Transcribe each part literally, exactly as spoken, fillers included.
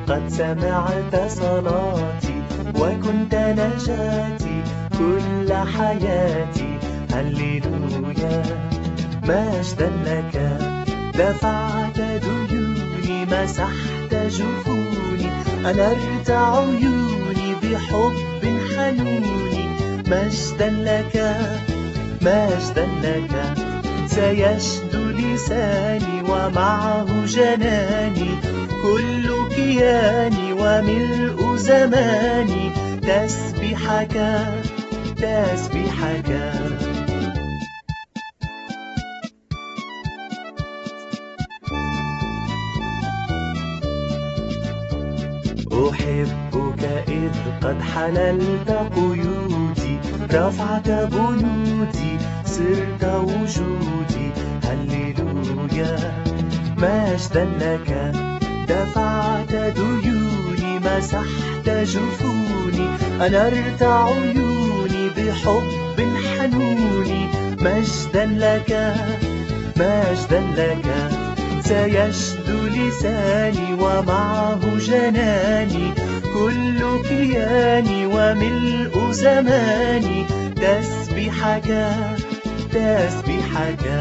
قد سمعت صلاتي وكنت نجاتي كل حياتي. هللويا مجدا لك، دفعت ديوني مسحت جفوني، أنرت عيوني بحب حنوني. مجدا لك مجدا لك، سيشدو لساني ومعه جناني، كل كياني وملء زماني تسبحك تسبحك. أحبك إذ قد حللت قيودي، رفعت بنودي، صرت وجودي. هللويا مجدا لك، دفعت ديوني مسحت جفوني، أنرت عيوني بحب حنوني. مجدا لك مجدا لك، سيشدو لساني ومعه جناني، كل كياني وملء زماني تسبحك تسبحك.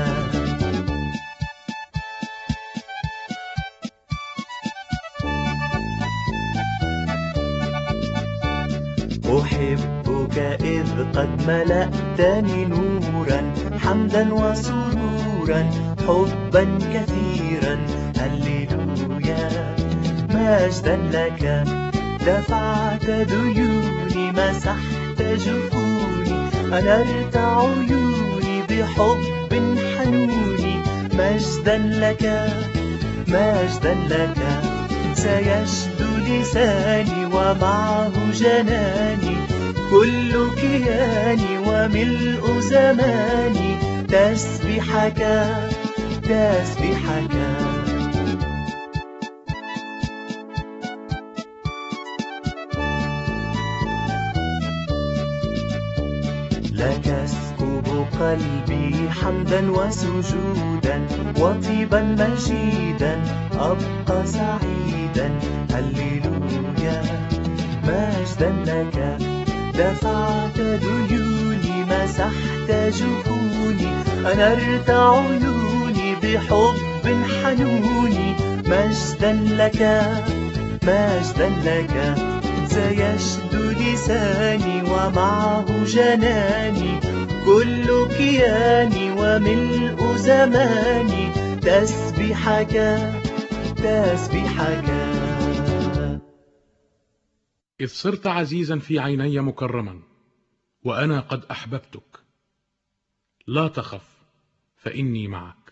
أحبك إذ قد ملأتني نورا، حمدا وسرورا، حبا كثيرا. هللويا مجدا لك، دفعت ديوني مسحت جفوني، أنرت عيوني بحب حنوني. مجدا لك مجدا لك، سيشدو لساني ومعه جناني، كل كياني وملء زماني تسبحك تسبحك. لك اسكب قلبي حمدا وسجودا، وطيبا مجيدا أبقى سعيدا. هللويا مجدا لك، دفعت ديوني مسحت جفوني، أنرت عيوني بحب حنوني. مجدا لك مجدا لك، سيشدو لساني ومعه جناني، كل كياني وملء زماني تسبحك تسبحك. إذ صرت عزيزا في عيني مكرما، وأنا قد أحببتك. لا تخف فإني معك.